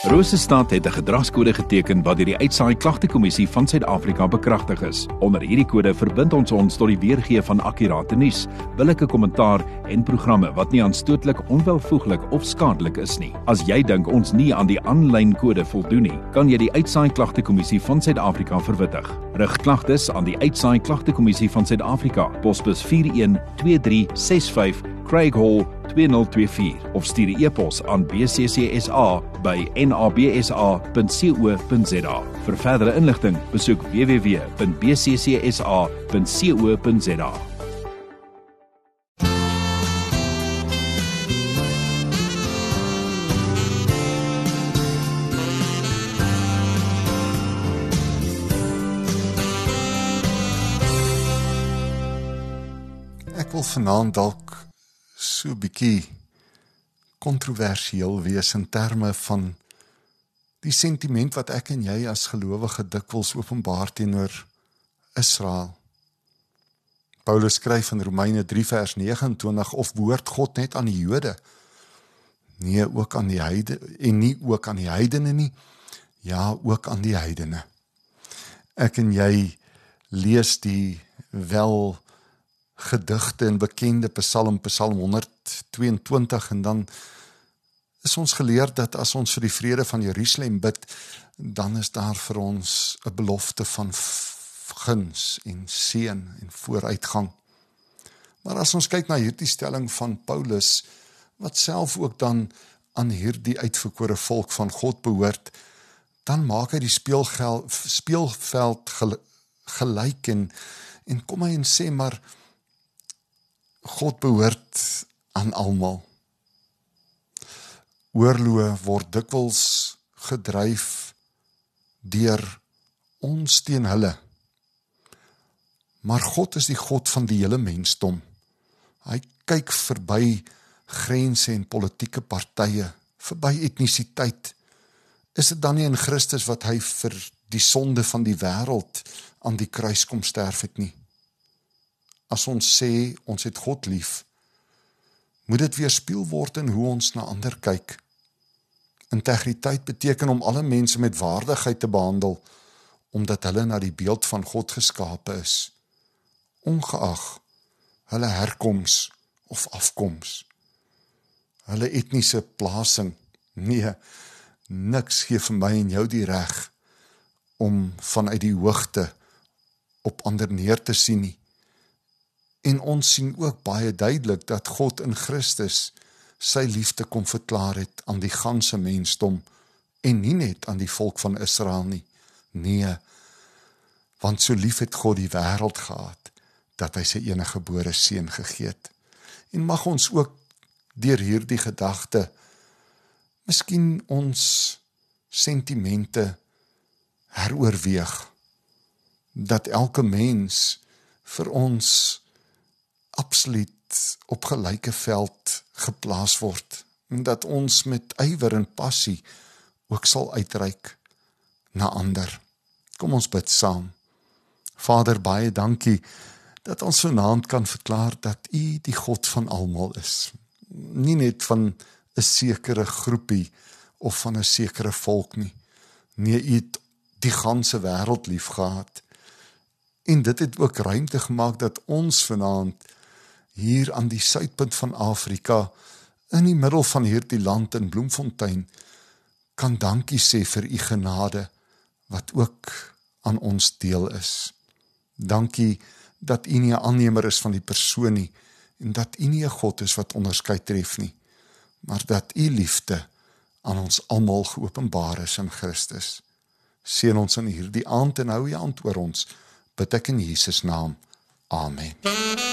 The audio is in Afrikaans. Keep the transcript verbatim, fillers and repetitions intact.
Rosestad het 'n gedragskode geteken wat deur die Uitsaai Klagtekommissie van Suid-Afrika bekragtig is. Onder hierdie kode verbind ons ons tot die weergee van akkurate nuus, billike kommentaar en programme wat nie aanstootlik, onwelvoeglik of skadelik is nie. As jy dink ons nie aan die aanlyn kode voldoen nie, kan jy die Uitsaai Klagtekommissie van Suid-Afrika verwittig. Rig klagtes aan die Uitsaai Klagtekommissie van Suid-Afrika, posbus vier een twee drie ses vyf, Craig Hall twee nul twee vier of stuur 'n e-pos aan b c c s a by n a b s a punt co punt z a. Vir verdere inligting, besoek w w w punt b c c s a punt co punt z a. Ek wil vanaand dalk so 'n bietjie kontroversieel wees in terme van die sentiment wat ek en jy as gelowige dikwels openbaar teenoor Israel. Paulus skryf in Romeine drie vers nege en twintig, of behoort God net aan die Jode? Nee, ook aan die heidene, en nie ook aan die heidene nie, ja, ook aan die heidene. Ek en jy lees die wel gedigte en bekende Psalm, Psalm honderd tweeëntwintig, en dan is ons geleer dat as ons vir die vrede van Jerusalem bid, dan is daar vir ons 'n belofte van guns en seën en vooruitgang. Maar as ons kyk na hierdie stelling van Paulus, wat self ook dan aan hierdie uitverkore volk van God behoort, dan maak hy die speelgel, speelveld gelyk en, en kom hy en sê, maar God behoort aan almal. Oorloë word dikwels gedryf deur ons teen hulle. Maar God is die God van die hele mensdom. Hy kyk verby grense en politieke partye, verby etnisiteit. Is dit dan nie in Christus wat hy vir die sonde van die wêreld aan die kruis kom sterf het nie? As ons sê, ons het God lief, moet dit weerspieël word in hoe ons na ander kyk. Integriteit beteken om alle mense met waardigheid te behandel, omdat hulle na die beeld van God geskape is, ongeag hulle herkoms of afkoms, hulle etniese plasing. Nee, niks gee vir my en jou die reg om vanuit die hoogte op ander neer te sien nie. En ons sien ook baie duidelik dat God in Christus sy liefde kom verklaar het aan die ganse mensdom en nie net aan die volk van Israel nie. Nee, want so lief het God die wêreld gehad, dat hy sy enige gebore seun gegee het. En mag ons ook deur hierdie gedagte miskien ons sentimente heroorweeg, dat elke mens vir ons absoluut op gelyke veld geplaas word, en dat ons met ywer en passie ook sal uitreik na ander. Kom ons bid saam. Vader, baie dankie dat ons vanaand kan verklaar dat U die God van almal is. Nie net van 'n sekere groepie of van 'n sekere volk nie. Nee, U het die ganse wêreld lief gehad. En dit het ook ruimte gemaak dat ons vanaand hier aan die suidpunt van Afrika, in die middel van hierdie land in Bloemfontein, kan dankie sê vir U genade, wat ook aan ons deel is. Dankie dat U nie 'n aannemer is van die persoon nie, en dat U nie 'n God is wat onderskeid tref nie, maar dat U liefde aan ons almal geopenbaar is in Christus. Seën ons in hierdie aand en hou U hand oor ons, bid ek in Jesus naam. Amen.